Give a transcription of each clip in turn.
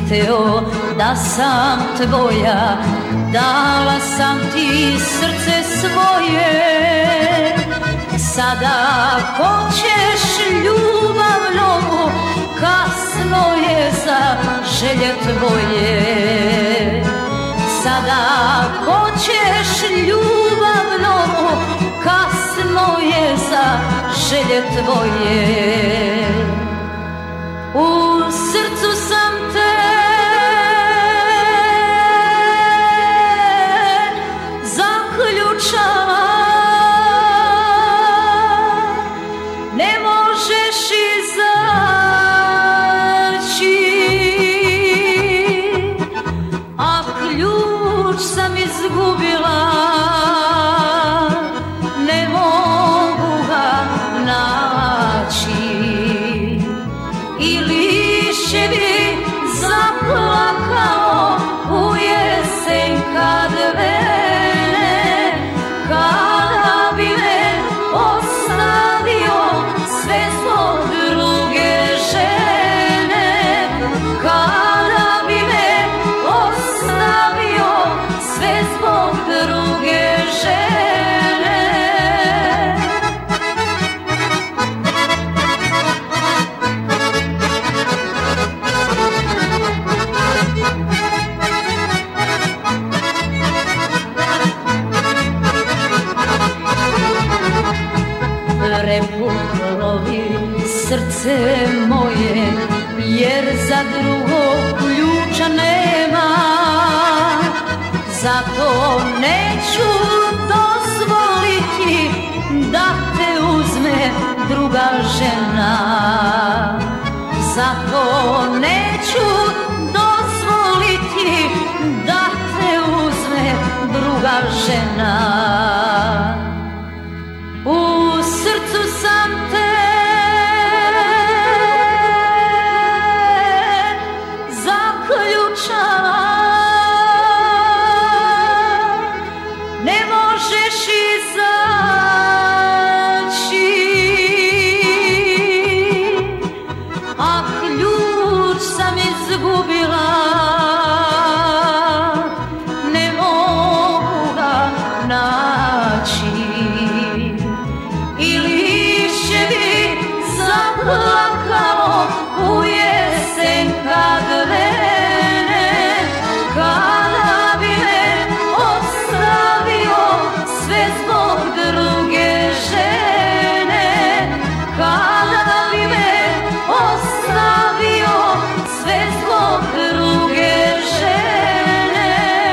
hteo da sam tvoja, dala sam ti srce svoje. Sada hoćeš ljubav novu, kasno je za želje tvoje. Sada hoćeš ljubav novu, kasno je za želje tvoje. U srcu sam te zaključala, ne možeš izaći, a ključ sam izgubila, ne mogu ga naći. I liševi zaplakao u jesen kad vene, kada bi me ostavio sve zbog druge žene, kada bi me ostavio sve zbog druge žene. Prepuklovi srce moje, jer za drugog ključa nema. Zato neću dozvoliti da te uzme druga žena. Zato neću dozvoliti da te uzme druga žena. U srcu sam te zaključala, ne možeš izaći, a ključ sam izgubila, ne mogu ga naći. I liševi zaplakalo u jesen kad vene, kada bi me ostavio sve zbog druge žene, kada bi me ostavio sve zbog druge žene.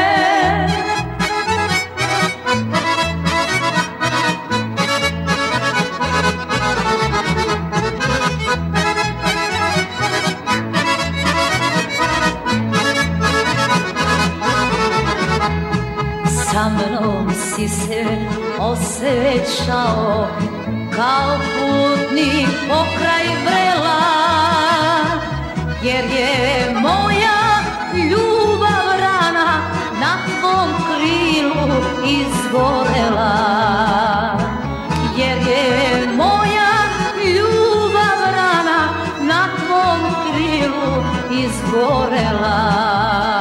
Sa mnom si se osjećao kao putnik pokraj vrela, jer je moja ljubav rana na tvom krilu izgorela. Jer je moja ljubav rana na tvom krilu izgorela.